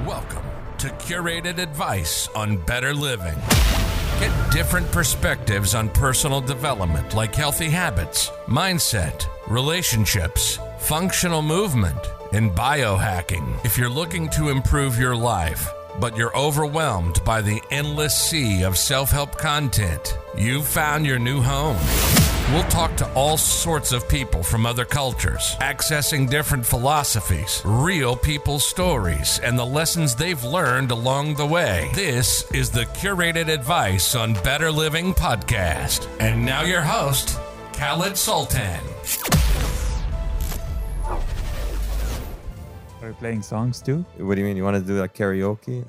Welcome to Curated Advice on Better Living. Get different perspectives on personal development like healthy habits, mindset, relationships, functional movement, and biohacking. If you're looking to improve your life, but you're overwhelmed by the endless sea of self-help content, you've found your new home. We'll talk to all sorts of people from other cultures, accessing different philosophies, real people's stories, and the lessons they've learned along the way. This is the Curated Advice on Better Living podcast. And now your host, Khaled Sultan. Are you playing songs too? What do you mean? You want to do like karaoke?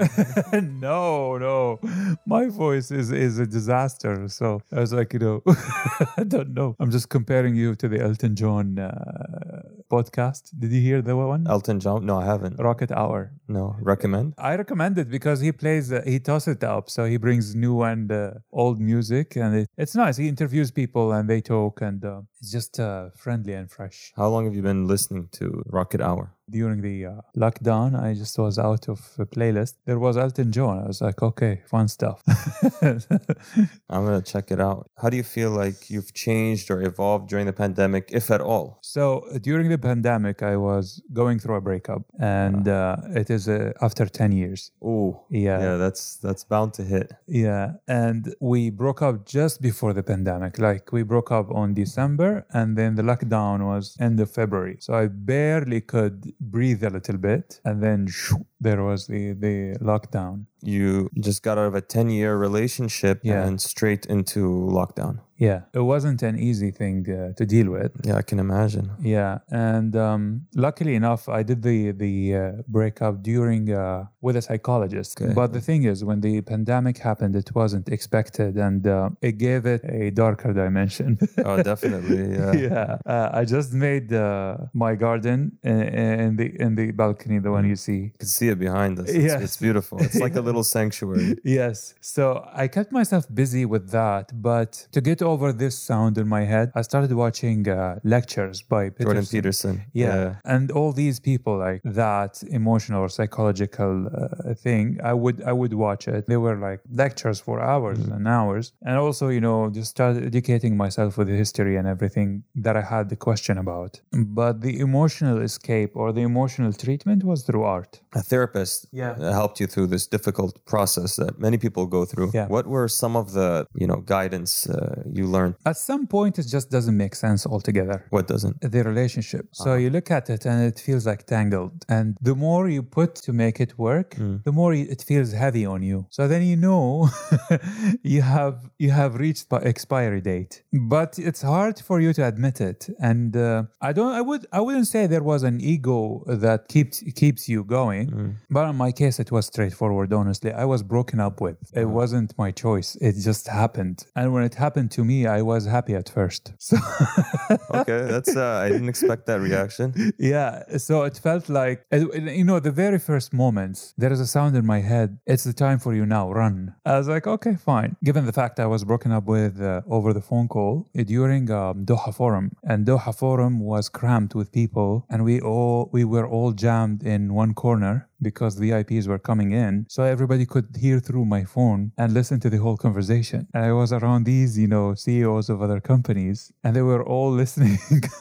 No. My voice is a disaster. So I was like, I don't know. I'm just comparing you to the Elton John podcast. Did you hear that one? Elton John? No, I haven't. Rocket Hour. No. Recommend? I recommend it because he plays, he tosses it up. So he brings new and old music, and it's nice. He interviews people and they talk, and it's just friendly and fresh. How long have you been listening to Rocket Hour? During the lockdown, I just was out of a playlist. There was Elton John. I was like, okay, fun stuff. I'm going to check it out. How do you feel like you've changed or evolved during the pandemic, if at all? So during the pandemic, I was going through a breakup, and it is after 10 years. Ooh. Yeah, that's bound to hit. Yeah, and we broke up just before the pandemic. Like, we broke up on December, and then the lockdown was end of February. So I barely could breathe a little bit, and then there was the lockdown. You just got out of a 10-year relationship and straight into lockdown. Yeah, it wasn't an easy thing to deal with. Yeah, I can imagine. Yeah, and luckily enough, I did the breakup during with a psychologist. Okay. But the thing is, when the pandemic happened, it wasn't expected, and it gave it a darker dimension. Oh, definitely. Yeah. Yeah, I just made my garden in the balcony, the one you see. You can see it behind us. It's beautiful. It's like a little sanctuary. Yes. So I kept myself busy with that, but to get over this sound in my head, I started watching lectures by Jordan Peterson. Yeah. And all these people like that emotional or psychological thing, I would watch it. They were like lectures for hours and hours. And also, just started educating myself with the history and everything that I had the question about. But the emotional escape or the emotional treatment was through art. A therapist helped you through this difficult process that many people go through. Yeah. What were some of the, guidance you learned? At some point, it just doesn't make sense altogether. What doesn't? The relationship. So you look at it and it feels like tangled. And the more you put to make it work, the more it feels heavy on you. So then you have reached expiry date. But it's hard for you to admit it. And I wouldn't say there was an ego that keeps you going. But in my case, it was straightforward, honestly. I was broken up with. It wasn't my choice. It just happened. And when it happened to me, I was happy at first. So okay, that's I didn't expect that reaction. Yeah, so it felt like, the very first moments, there is a sound in my head. It's the time for you now, run. I was like, okay, fine. Given the fact I was broken up with over the phone call during Doha Forum, and Doha Forum was crammed with people, and we were all jammed in one corner because VIPs were coming in. So everybody could hear through my phone and listen to the whole conversation. And I was around these, CEOs of other companies, and they were all listening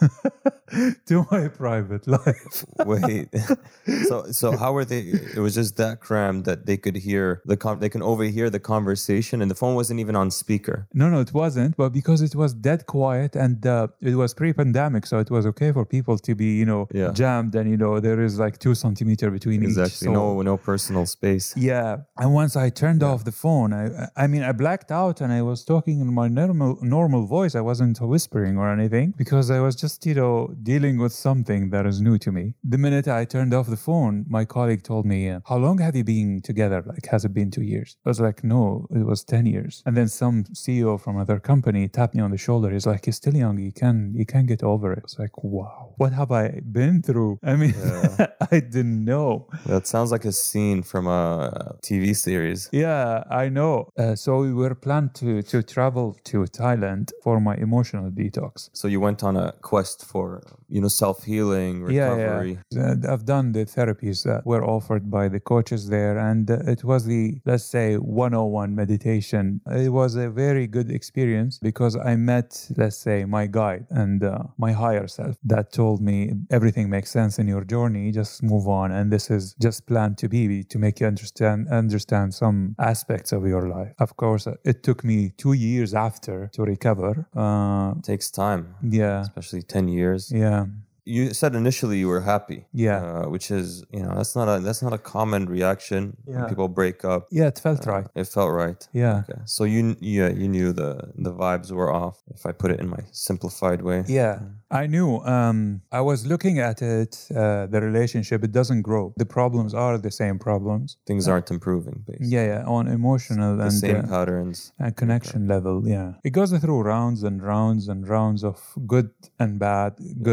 to my private life. Wait, so how were they? It was just that crammed that they could hear they can overhear the conversation, and the phone wasn't even on speaker. No, it wasn't. But because it was dead quiet, and it was pre-pandemic, so it was okay for people to be, jammed, and there is like 2 centimeters between each. Exactly. No personal space. Yeah. And once I turned off the phone, I blacked out, and I was talking in my normal voice. I wasn't whispering or anything because I was just, dealing with something that is new to me. The minute I turned off the phone, my colleague told me, how long have you been together? Like, has it been 2 years? I was like, no, it was 10 years. And then some CEO from another company tapped me on the shoulder. He's like, you're still young. You can get over it. I was like, wow, what have I been through? I mean, I didn't know. That sounds like a scene from a TV series. Yeah, I know. So we were planned to travel to Thailand for my emotional detox. So you went on a quest for, self-healing, recovery. Yeah. I've done the therapies that were offered by the coaches there, and it was the, let's say, 101 meditation. It was a very good experience because I met, let's say, my guide and my higher self that told me everything makes sense in your journey. Just move on, and this is just planned to be to make you understand some aspects of your life. Of course, it took me 2 years after to recover. Takes time. Yeah. Especially 10 years. Yeah. You said initially you were happy. Yeah. Which is, that's not a common reaction when people break up. Yeah, it felt right. It felt right. Yeah. Okay. So you knew the vibes were off, if I put it in my simplified way. Yeah. I knew. I was looking at it, the relationship, it doesn't grow. The problems are the same problems. Things aren't improving, basically. Yeah, on emotional The and same patterns. and connection level. Yeah. It goes through rounds and rounds and rounds of good and bad,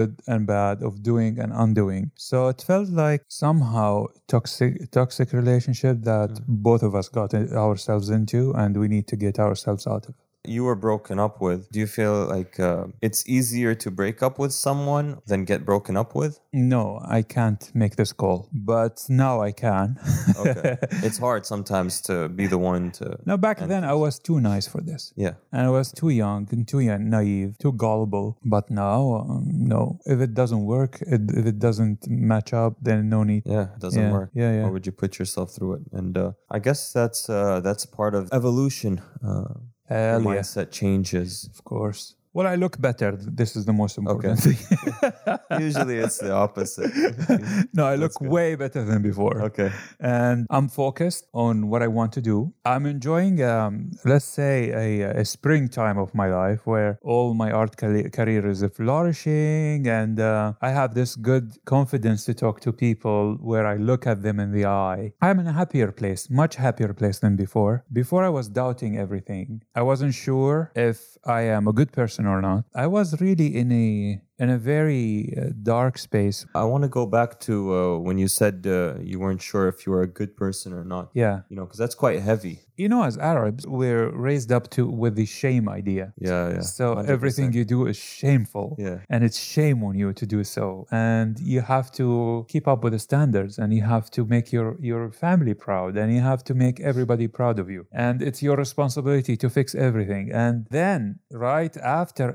of doing and undoing. So it felt like somehow toxic relationship that both of us got ourselves into, and we need to get ourselves out of. You were broken up with. Do you feel like it's easier to break up with someone than get broken up with? No, I can't make this call, but now I can. Okay. It's hard sometimes to be the one to... No, back then I was too nice for this. Yeah. And I was too young and too naive, too gullible. But now, no. If it doesn't work, if it doesn't match up, then no need. Yeah, it doesn't work. Yeah. Why would you put yourself through it? And I guess that's part of evolution. Your mindset changes. Of course. Well, I look better. This is the most important thing. Usually it's the opposite. No, I look way better than before. Okay. And I'm focused on what I want to do. I'm enjoying, let's say, a springtime of my life where all my art career is flourishing, and I have this good confidence to talk to people where I look at them in the eye. I'm in a happier place, much happier place than before. Before I was doubting everything. I wasn't sure if I am a good person or not. I was really in a very dark space. I want to go back to when you said you weren't sure if you were a good person or not. Yeah. Because that's quite heavy. As Arabs, we're raised up with the shame idea. Yeah. So 100%. everything you do is shameful. Yeah. And it's shame on you to do so. And you have to keep up with the standards, and you have to make your family proud, and you have to make everybody proud of you. And it's your responsibility to fix everything. And then right after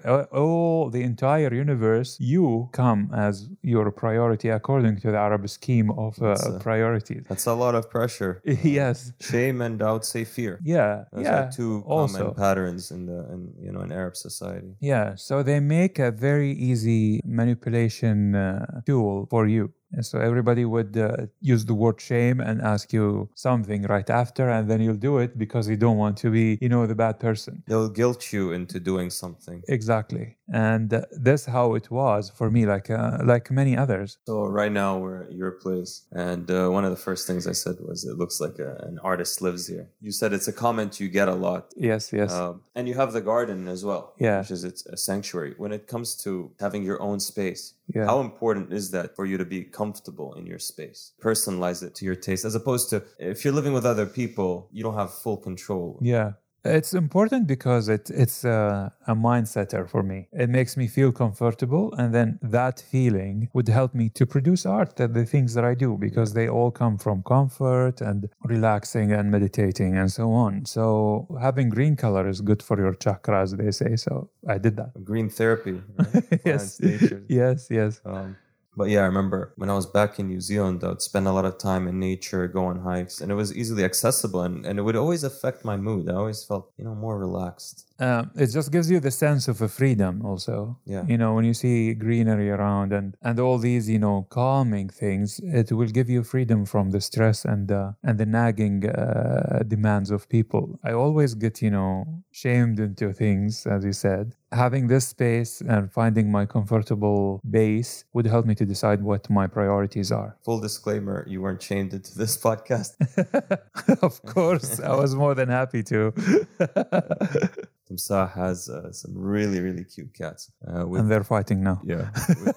the entire universe, you come as your priority according to the Arab scheme of priorities. That's a lot of pressure. Yes. Shame and I would say fear. Yeah. Those are two also common patterns in Arab society. Yeah. So they make a very easy manipulation tool for you. And so everybody would use the word shame and ask you something right after, and then you'll do it because you don't want to be, the bad person. They'll guilt you into doing something. Exactly. And that's how it was for me, like many others. So right now we're at your place, and one of the first things I said was, it looks like an artist lives here. You said it's a comment you get a lot. Yes. And you have the garden as well, which is it's a sanctuary. When it comes to having your own space, Yeah. How important is that for you to be comfortable in your space? Personalize it to your taste, as opposed to if you're living with other people, you don't have full control. Yeah. It's important because it's a mind setter for me. It makes me feel comfortable, and then that feeling would help me to produce art, the things that I do, because they all come from comfort and relaxing and meditating and so on. So having green color is good for your chakras, they say. So I did that. Green therapy. Right? Yes. Nature. Yes. But yeah, I remember when I was back in New Zealand, I would spend a lot of time in nature, go on hikes, and it was easily accessible, and it would always affect my mood. I always felt, more relaxed. It just gives you the sense of a freedom also. Yeah. When you see greenery around and all these, calming things, it will give you freedom from the stress and the nagging demands of people. I always get, shamed into things, as you said. Having this space and finding my comfortable base would help me to decide what my priorities are. Full disclaimer, you weren't shamed into this podcast. Of course, I was more than happy to. Timsah has some really, really cute cats. With, And they're fighting now. yeah.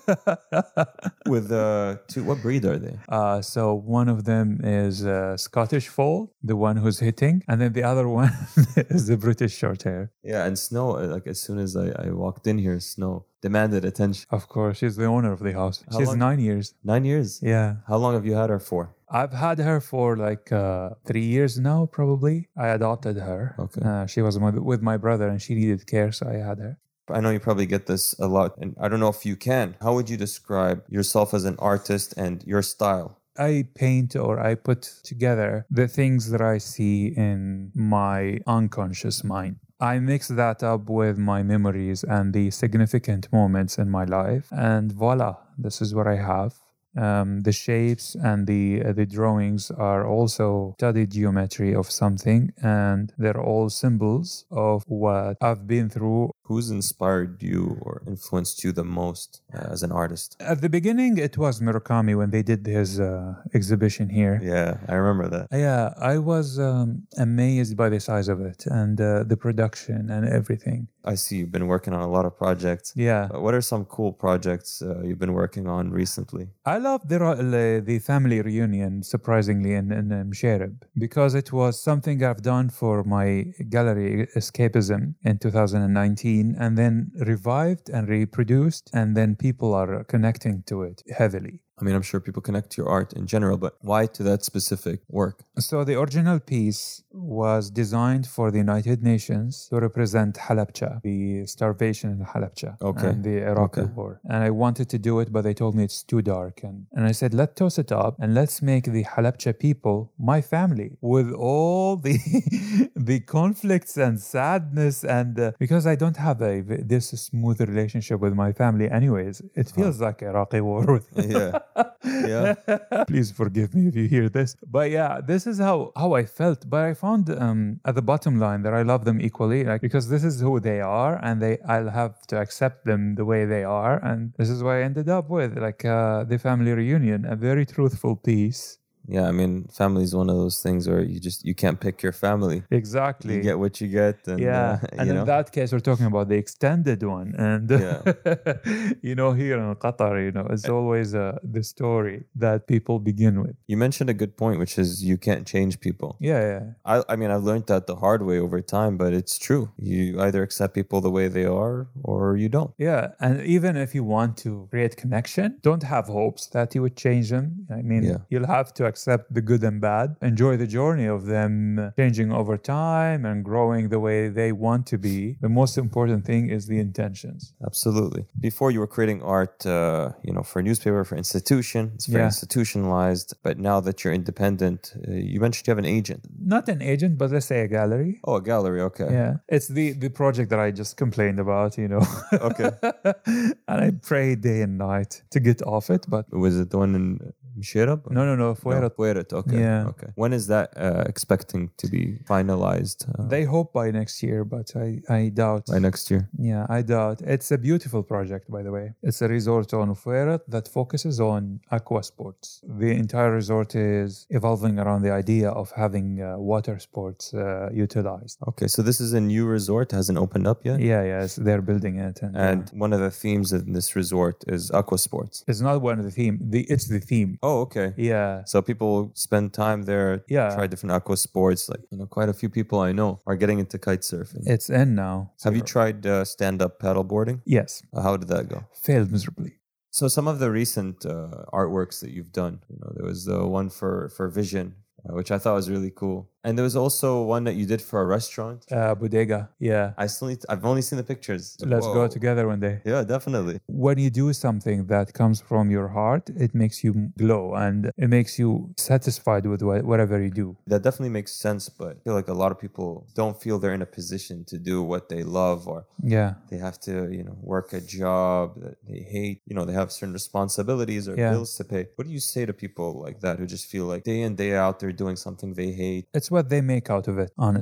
With two, what breed are they? So one of them is Scottish Fold, the one who's hitting, and then the other one is the British Shorthair. Yeah, and Snow, like as soon as I walked in here, Snow demanded attention. Of course, she's the owner of the house. How She's long? 9 years. 9 years? Yeah. How long have you had her for? I've had her for like 3 years now, probably. I adopted her. Okay. She was with my brother and she needed care, so I had her. I know you probably get this a lot, and I don't know if you can. How would you describe yourself as an artist and your style? I paint or I put together the things that I see in my unconscious mind. I mix that up with my memories and the significant moments in my life. And voila, this is what I have. The shapes and the drawings are also studied geometry of something, and they're all symbols of what I've been through. Who's inspired you or influenced you the most as an artist? At the beginning, it was Murakami when they did his exhibition here. Yeah, I remember that. Yeah, I was amazed by the size of it and the production and everything. I see you've been working on a lot of projects. Yeah. What are some cool projects you've been working on recently? I love the family reunion, surprisingly, in Msherib, because it was something I've done for my gallery Escapism in 2019 and then revived and reproduced, and then people are connecting to it heavily. I mean, I'm sure people connect to your art in general, but why to that specific work? So the original piece was designed for the United Nations to represent Halabja, the starvation in Halabja, Okay. and the Iraqi war. And I wanted to do it, but they told me it's too dark. And I said, let's toss it up and let's make the Halabja people my family with all the the conflicts and sadness. And because I don't have this smooth relationship with my family anyways, it feels like Iraqi war. Yeah. Yeah. Please forgive me if you hear this. But yeah, this is how I felt. But I found at the bottom line that I love them equally, like, because this is who they are, and I'll have to accept them the way they are. And this is what I ended up with, like the family reunion, a very truthful piece. Yeah, I mean, family is one of those things where you can't pick your family. Exactly. You get what you get. And, yeah. And in that case, we're talking about the extended one. And, here in Qatar, it's always the story that people begin with. You mentioned a good point, which is you can't change people. Yeah. I mean, I've learned that the hard way over time, but it's true. You either accept people the way they are or you don't. Yeah. And even if you want to create connection, don't have hopes that you would change them. I mean, you'll have to accept the good and bad, enjoy the journey of them changing over time and growing the way they want to be. The most important thing is the intentions. Absolutely. Before you were creating art, for a newspaper, for institution, it's very institutionalized. But now that you're independent, you mentioned you have an agent. Not an agent, but let's say a gallery. Oh, a gallery. Okay. Yeah. It's the project that I just complained about, Okay. And I pray day and night to get off it, but... Was it the one in Msherib? No, Fuerat. Fuerat, okay. Yeah. Okay. When is that expecting to be finalized? They hope by next year, but I doubt. By next year? Yeah, I doubt. It's a beautiful project, by the way. It's a resort on Fuerat that focuses on aqua sports. The entire resort is evolving around the idea of having water sports utilized. Okay, so this is a new resort, hasn't opened up yet? Yes, they're building it. And one of the themes in this resort is aqua sports. It's not one of the theme. It's the theme. Oh, okay. Yeah. So people spend time there, try different aqua sports. Like, quite a few people I know are getting into kite surfing. It's in now. Have you tried stand-up paddleboarding? Yes. How did that go? Failed miserably. So some of the recent artworks that you've done, there was the one for Vision, which I thought was really cool. And there was also one that you did for a restaurant. Bodega, yeah. I've only seen the pictures. Let's go together one day. Yeah, definitely. When you do something that comes from your heart, it makes you glow and it makes you satisfied with whatever you do. That definitely makes sense, but I feel like a lot of people don't feel they're in a position to do what they love, or they have to, work a job that they hate. They have certain responsibilities or bills to pay. What do you say to people like that who just feel like day in, day out, they're doing something they hate? It's what they make out of it, honestly.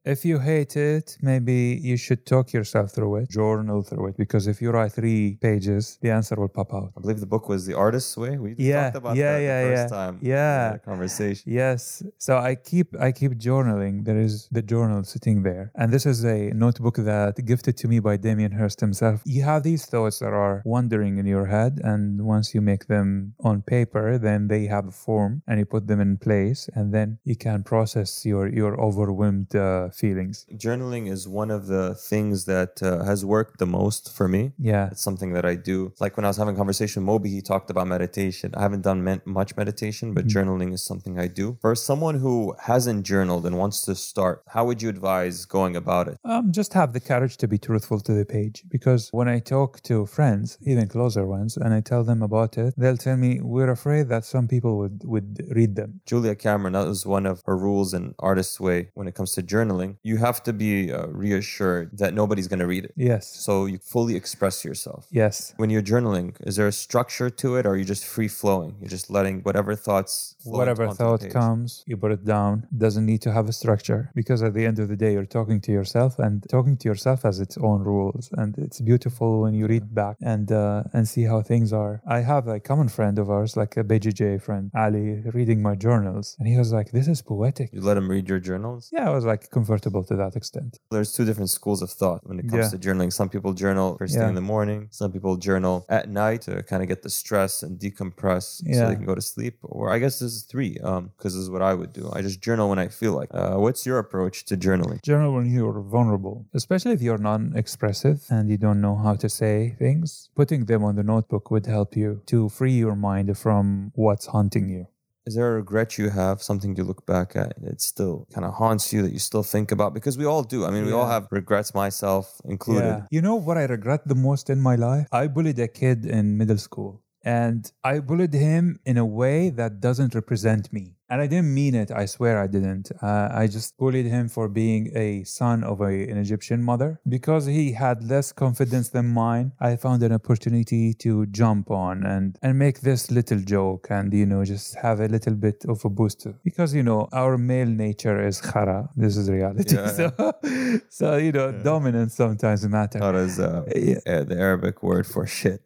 If you hate it, maybe you should talk yourself through it, journal through it, because if you write 3 pages, the answer will pop out. I believe the book was The Artist's Way. We talked about that the first time. Yeah. Conversation. Yes. So I keep journaling. There is the journal sitting there. And this is a notebook that gifted to me by Damien Hirst himself. You have these thoughts that are wandering in your head, and once you make them on paper, then they have a form and you put them in place, and then you can process your overwhelmed feelings. Journaling is one of the things that has worked the most for me. Yeah. It's something that I do. Like when I was having a conversation with Moby, he talked about meditation. I haven't done much meditation, but journaling is something I do. For someone who hasn't journaled and wants to start, how would you advise going about it? Just have the courage to be truthful to the page, because when I talk to friends, even closer ones, and I tell them about it, they'll tell me, we're afraid that some people would read them. Julia Cameron, that was one of her rules in Artist's Way when it comes to journaling. You have to be reassured that nobody's going to read it. Yes. So you fully express yourself. Yes. When you're journaling, is there a structure to it, or are you just free flowing? You're just letting whatever thoughts flow whatever thought comes, you put it down. It doesn't need to have a structure, because at the end of the day, you're talking to yourself, and talking to yourself has its own rules. And it's beautiful when you read back and see how things are. I have a common friend of ours, like a BJJ friend, Ali, reading my journals, and he was like, this is poetic. You let him read your journals? Yeah, I was like comfortable to that extent. There's 2 different schools of thought when it comes to journaling. Some people journal first thing in the morning. Some people journal at night to kind of get the stress and decompress so they can go to sleep. Or I guess this is 3, because this is what I would do. I just journal when I feel like. What's your approach to journaling? Journal when you're vulnerable, especially if you're non-expressive and you don't know how to say things. Putting them on the notebook would help you to free your mind from what's haunting you. Is there a regret you have, something you look back at, it still kind of haunts you, that you still think about? Because we all do. I mean, we all have regrets, myself included. Yeah. You know what I regret the most in my life? I bullied a kid in middle school. And I bullied him in a way that doesn't represent me. And I didn't mean it. I swear I didn't. I just bullied him for being a son of an Egyptian mother. Because he had less confidence than mine, I found an opportunity to jump on and make this little joke and, just have a little bit of a boost. Because, our male nature is khara. This is reality. Yeah. So dominance sometimes matters. Khara is the Arabic word for shit.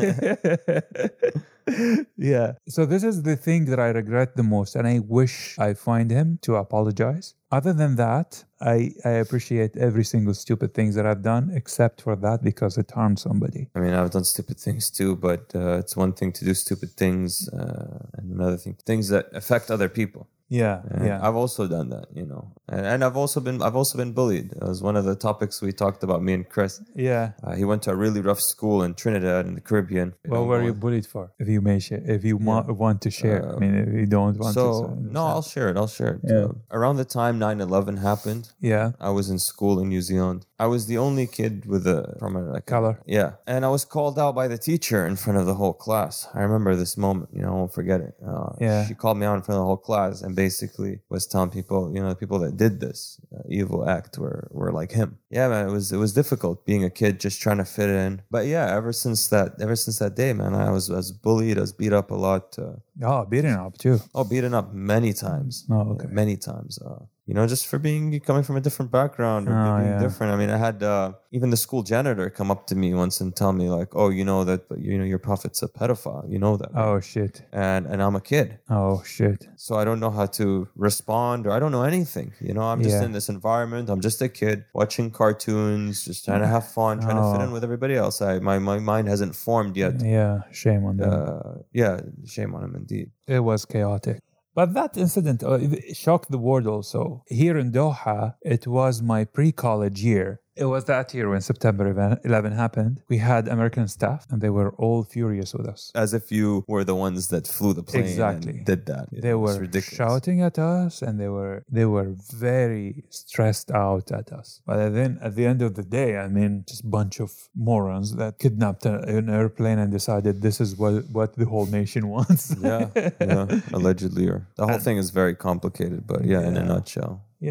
Yeah. So this is the thing that I regret the most, and I wish I find him to apologize. Other than that, I appreciate every single stupid things that I've done, except for that, because it harmed somebody. I mean, I've done stupid things too, but it's one thing to do stupid things, and another thing, things that affect other people. Yeah, I've also done that, and I've also been bullied. It was one of the topics we talked about, me and Chris. Yeah, he went to a really rough school in Trinidad in the Caribbean. What were you bullied for? If you may share, if you want to share, I mean, if you don't want to. No, I'll share it. Yeah. Around the time 9/11 happened, I was in school in New Zealand. I was the only kid from a color. Yeah, and I was called out by the teacher in front of the whole class. I remember this moment. I won't forget it. She called me out in front of the whole class and basically was telling people, the people that did this evil act were like him. Yeah, man, it was difficult being a kid just trying to fit in. But yeah, ever since that day, man, I was bullied. I was beat up a lot. Beaten up too. Beaten up many times. Oh, okay. Many times. Just for coming from a different background or being different. I mean, I had even the school janitor come up to me once and tell me like, "Oh, that your prophet's a pedophile. You know that." Oh shit. And I'm a kid. Oh shit. So I don't know how to respond, or I don't know anything. I'm just in this environment. I'm just a kid watching cartoons, just trying to have fun, trying to fit in with everybody else. My mind hasn't formed yet. Yeah, shame on them. Shame on him indeed. It was chaotic. But that incident shocked the world also. Here in Doha, it was my pre-college year. It was that year when September 11 happened. We had American staff, and they were all furious with us. As if you were the ones that flew the plane and did that. They were shouting at us, and they were very stressed out at us. But then at the end of the day, I mean, just a bunch of morons that kidnapped an airplane and decided this is what the whole nation wants. Yeah, allegedly. The whole thing is very complicated, but in a nutshell. Yeah.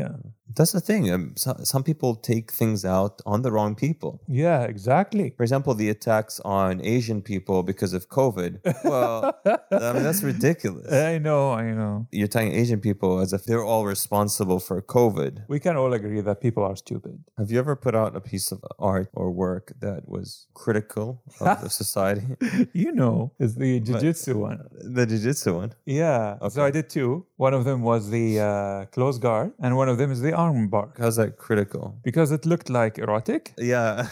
That's the thing. Some people take things out on the wrong people. Yeah, exactly. For example, the attacks on Asian people because of COVID. Well, I mean, that's ridiculous. I know. You're telling Asian people as if they're all responsible for COVID. We can all agree that people are stupid. Have you ever put out a piece of art or work that was critical of the society? It's the jiu-jitsu one. The jiu-jitsu one? Yeah. Okay. So I did two. One of them was the close guard, and one of them is the arm bar. How's that critical? Because it looked like erotic. Yeah.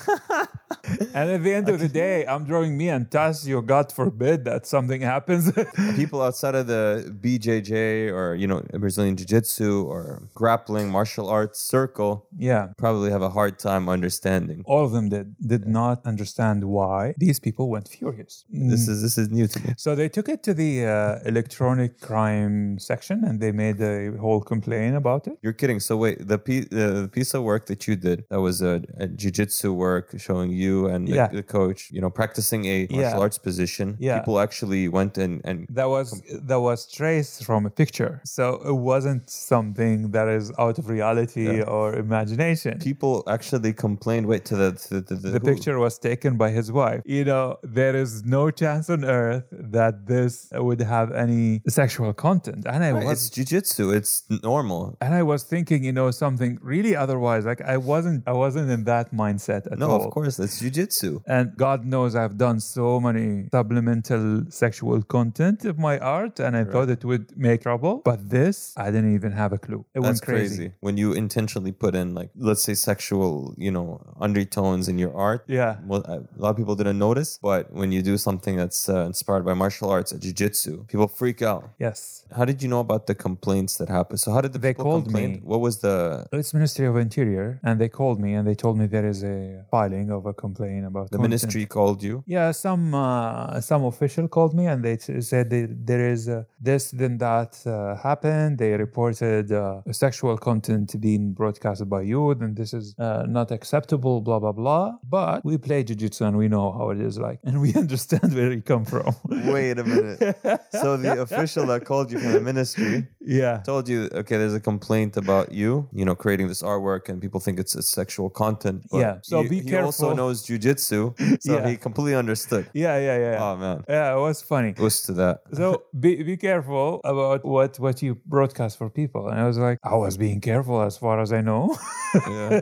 And at the end of the day, I'm drawing me and Tasio, God forbid that something happens. People outside of the BJJ or, Brazilian Jiu-Jitsu or grappling, martial arts circle, probably have a hard time understanding. All of them did not understand why these people went furious. This is new to me. So they took it to the electronic crime section and they made a whole complaint about it. You're kidding. So wait, the piece of work that you did, that was a jiu-jitsu work showing you and the coach, practicing a martial arts position. Yeah. People actually went and that was traced from a picture. So it wasn't something that is out of reality or imagination. People actually complained. Wait, to the picture was taken by his wife. There is no chance on earth that this would have any sexual content. And it's jiu-jitsu. It's normal. And I was thinking, something really otherwise. Like I wasn't in that mindset at all. No, of course, it's jiu-jitsu. And God knows I've done so many subliminal sexual content of my art, and I thought it would make trouble. But this, I didn't even have a clue. It went crazy. When you intentionally put in, let's say, sexual, undertones in your art. Yeah. Well, a lot of people didn't notice, but when you do something that's inspired by martial arts, jiu-jitsu, people freak out. Yes. How did you know about the complaints that happened? So how did they people complain? Me. What was the... It's Ministry of Interior, and they called me and they told me there is a filing of a complaint about the ministry called you? Yeah, some official called me and they said there is this, then that happened. They reported sexual content being broadcasted by you, then this is not acceptable, blah, blah, blah. But we play jiu-jitsu and we know how it is like, and we understand where you come from. Wait a minute. So the official that called you from the ministry told you, okay, there's a complaint about you, creating this artwork and people think it's sexual content. But so be careful. He also knows jiu-jitsu, so he completely understood. Yeah. Oh, man. Yeah, it was funny. Close to that. So be careful about what you broadcast for people. And I was like, I was being careful as far as I know. Yeah.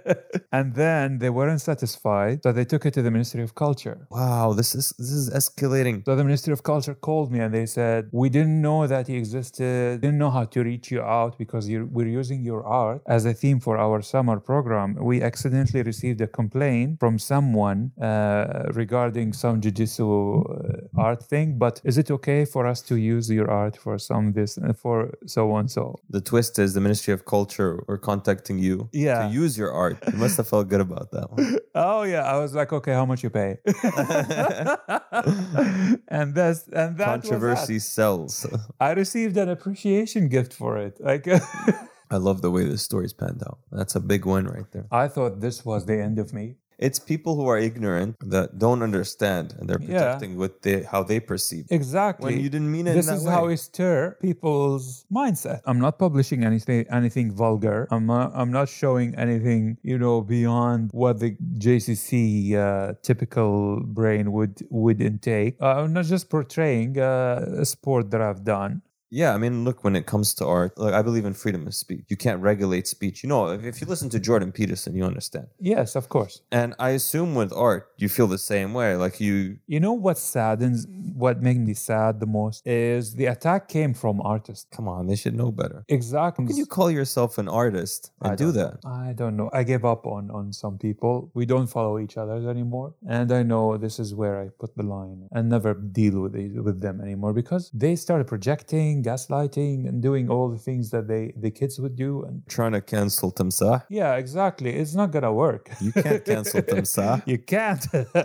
And then they weren't satisfied, so they took it to the Ministry of Culture. Wow, this is escalating. So the Ministry of Culture called me and they said, we didn't know that he existed, didn't know how to reach you out because we're using your art as a theme for our summer program. We accidentally received a complaint from someone regarding some jiu-jitsu art thing, but is it okay for us to use your art for for so and so? The twist is the Ministry of Culture were contacting you to use your art. You must have felt good about that one. Oh yeah, I was like, okay, how much you pay? and that controversy sells. I received an appreciation gift for it. I love the way this story's panned out. That's a big win right there. I thought this was the end of me. It's people who are ignorant that don't understand, and they're protecting how they perceive. Exactly. When you didn't mean it. This is how we stir people's mindset. I'm not publishing anything vulgar. I'm not showing anything beyond what the JCC typical brain would intake. I'm not just portraying a sport that I've done. Yeah, I mean, look, when it comes to art, I believe in freedom of speech. You can't regulate speech. If you listen to Jordan Peterson, you understand. Yes, of course. And I assume with art, you feel the same way. You know what saddens, what makes me sad the most is the attack came from artists. Come on, they should know better. Exactly. How can you call yourself an artist and do that? I don't know. I gave up on some people. We don't follow each other anymore. And I know this is where I put the line and never deal with them anymore because they started projecting, gaslighting, and doing all the things that the kids would do. And trying to cancel Timsah. Yeah, exactly. It's not gonna work. You can't cancel Timsah. You can't.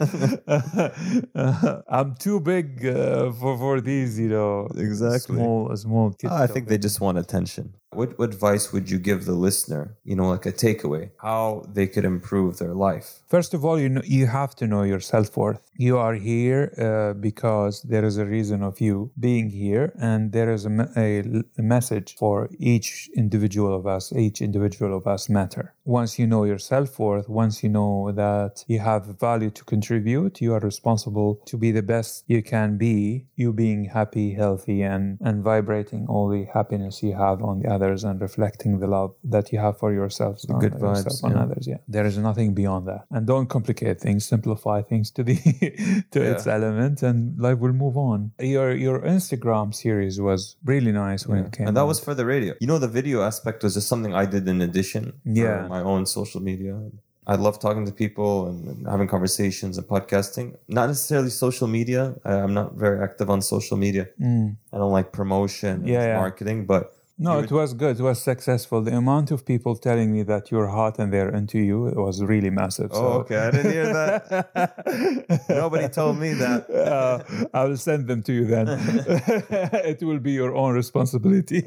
I'm too big for these, exactly. small kids. I think they just want attention. What advice would you give the listener, like a takeaway, how they could improve their life? First of all, you have to know your self-worth. You are here because there is a reason of you being here, and there is a message for each individual of us. Each individual of us matter. Once you know your self-worth, once you know that you have value to contribute, you are responsible to be the best you can be, you being happy, healthy, and vibrating all the happiness you have on the others and reflecting the love that you have for yourselves on, good vibes, on others. Yeah, there is nothing beyond that. And don't complicate things, simplify things to its element, and life will move on. Your Instagram series was really nice when it came and that was for the radio. The video aspect was just something I did in addition for my own social media. I love talking to people and having conversations and podcasting. Not necessarily social media. I'm not very active on social media. I don't like promotion and marketing, but... No, it was good. It was successful. The amount of people telling me that you're hot and they're into you, it was really massive. Okay. I didn't hear that. Nobody told me that. I will send them to you then. It will be your own responsibility.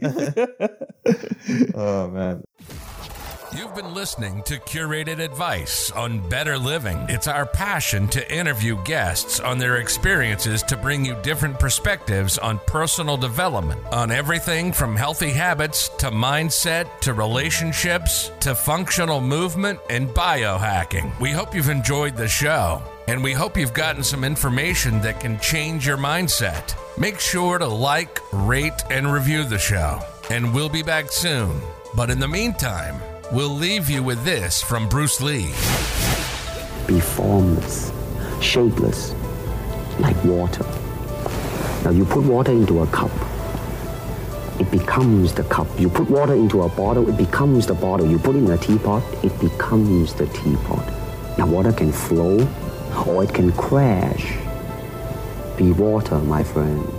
Oh, man. You've been listening to Curated Advice on Better Living. It's our passion to interview guests on their experiences to bring you different perspectives on personal development, on everything from healthy habits to mindset to relationships to functional movement and biohacking. We hope you've enjoyed the show, and we hope you've gotten some information that can change your mindset. Make sure to like, rate, and review the show, and we'll be back soon. But in the meantime, we'll leave you with this from Bruce Lee. Be formless, shapeless, like water. Now you put water into a cup, it becomes the cup. You put water into a bottle, it becomes the bottle. You put it in a teapot, it becomes the teapot. Now water can flow or it can crash. Be water, my friend.